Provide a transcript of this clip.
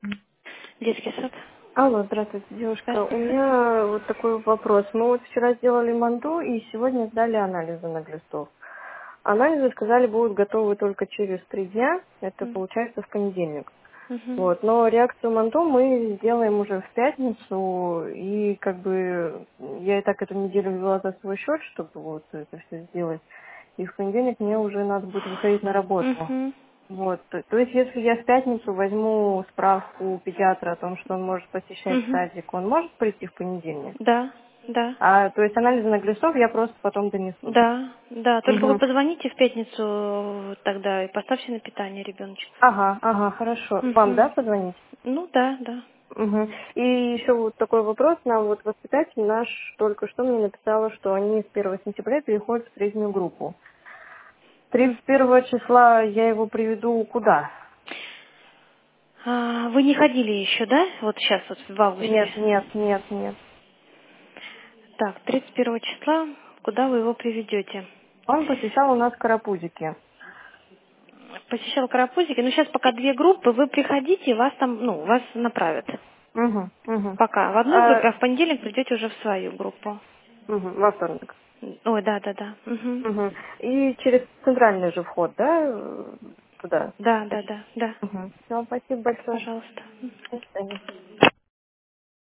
Детский сад. Алло, здравствуйте, девушка. У Здравствуйте. меня вот такой вопрос. Мы вот вчера сделали МАНДУ и сегодня сдали анализы на глистов. Анализы, сказали, будут готовы только через 3 дня. Это М, получается в понедельник. мгм, Вот. Но реакцию МАНДУ мы сделаем уже в пятницу. И как бы я и так эту неделю взяла за свой счет, чтобы вот это все сделать. И в понедельник мне уже надо будет выходить на работу. мгм, Вот, то есть, если я в пятницу возьму справку у педиатра о том, что он может посещать мгм. садик, он может прийти в понедельник? Да, да, То есть анализы на глистов я просто потом донесу, да? да, да. Только вы Угу. позвоните в пятницу тогда и поставьте на питание ребеночка. Ага, ага, хорошо. Вам, да, Мгм. позвонить? Ну да, да. Угу. И еще вот такой вопрос. Нам вот воспитатель наш только что мне написала, что они с 1 сентября переходят в среднюю группу. М. 31 числа я его приведу куда? Вы не ходили еще, да? Вот сейчас, вот в августе. Нет, нет, нет, нет. Так, 31 числа, куда вы его приведете? Он посещал у нас карапузики. Посещал карапузики, но сейчас пока две группы, вы приходите, вас там, ну, вас направят. Угу, угу. Пока в одной группе, а в понедельник придете уже в свою группу. Во вторник. Ой, да, да, да. Мгм. Угу. И через центральный же вход, да, туда? Да, да, да, да. Угу. Все, спасибо большое. Пожалуйста. До свидания.